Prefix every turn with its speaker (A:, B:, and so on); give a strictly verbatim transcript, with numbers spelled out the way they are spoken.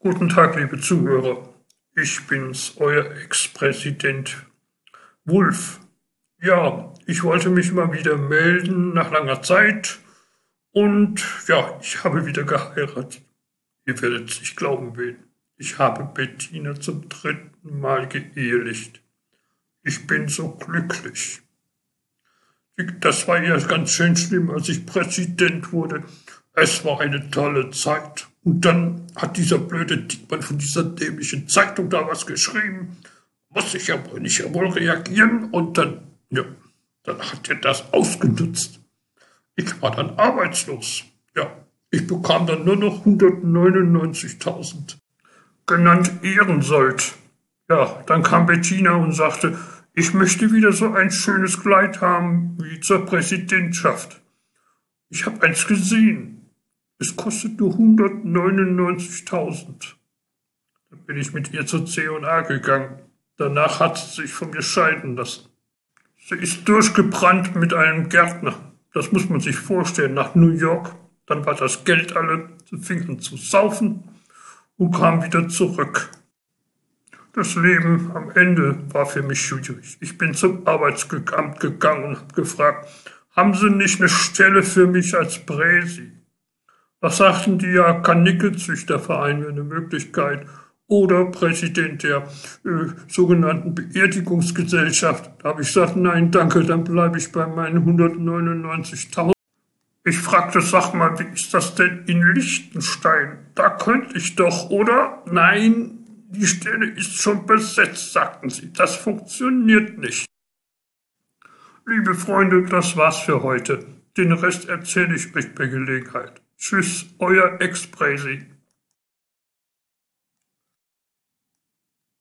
A: Guten Tag, liebe Zuhörer. Ich bin's, euer Ex-Präsident Wulff. Ja, ich wollte mich mal wieder melden nach langer Zeit und ja, ich habe wieder geheiratet. Ihr werdet es nicht glauben, wen. Ich habe Bettina zum dritten Mal geehelicht. Ich bin so glücklich. Das war ja ganz schön schlimm, als ich Präsident wurde. Es war eine tolle Zeit. Und dann hat dieser blöde Dickmann von dieser dämlichen Zeitung da was geschrieben. Muss ich ja wohl nicht ja wohl reagieren. Und dann, ja, dann hat er das ausgenutzt. Ich war dann arbeitslos. Ja, ich bekam dann nur noch hundertneunundneunzigtausend. Genannt Ehrensold. Ja, dann kam Bettina und sagte, ich möchte wieder so ein schönes Kleid haben wie zur Präsidentschaft. Ich habe eins gesehen. Es kostet nur hundertneunundneunzigtausend. Da bin ich mit ihr zur C und A gegangen. Danach hat sie sich von mir scheiden lassen. Sie ist durchgebrannt mit einem Gärtner. Das muss man sich vorstellen, nach New York. Dann war das Geld alle. Sie fing an zu saufen und kam wieder zurück. Das Leben am Ende war für mich schwierig. Ich bin zum Arbeitsamt gegangen und habe gefragt, haben Sie nicht eine Stelle für mich als Präsi? Was sagten die? Ja, Karnickelzüchterverein wäre eine Möglichkeit oder Präsident der äh, sogenannten Beerdigungsgesellschaft. Da habe ich gesagt, nein, danke, dann bleibe ich bei meinen hundertneunundneunzigtausend. Ich fragte, sag mal, wie ist das denn in Liechtenstein? Da könnte ich doch, oder? Nein, die Stelle ist schon besetzt, sagten sie. Das funktioniert nicht. Liebe Freunde, das war's für heute. Den Rest erzähle ich euch bei Gelegenheit. Tschüss, euer Ex-Präsi.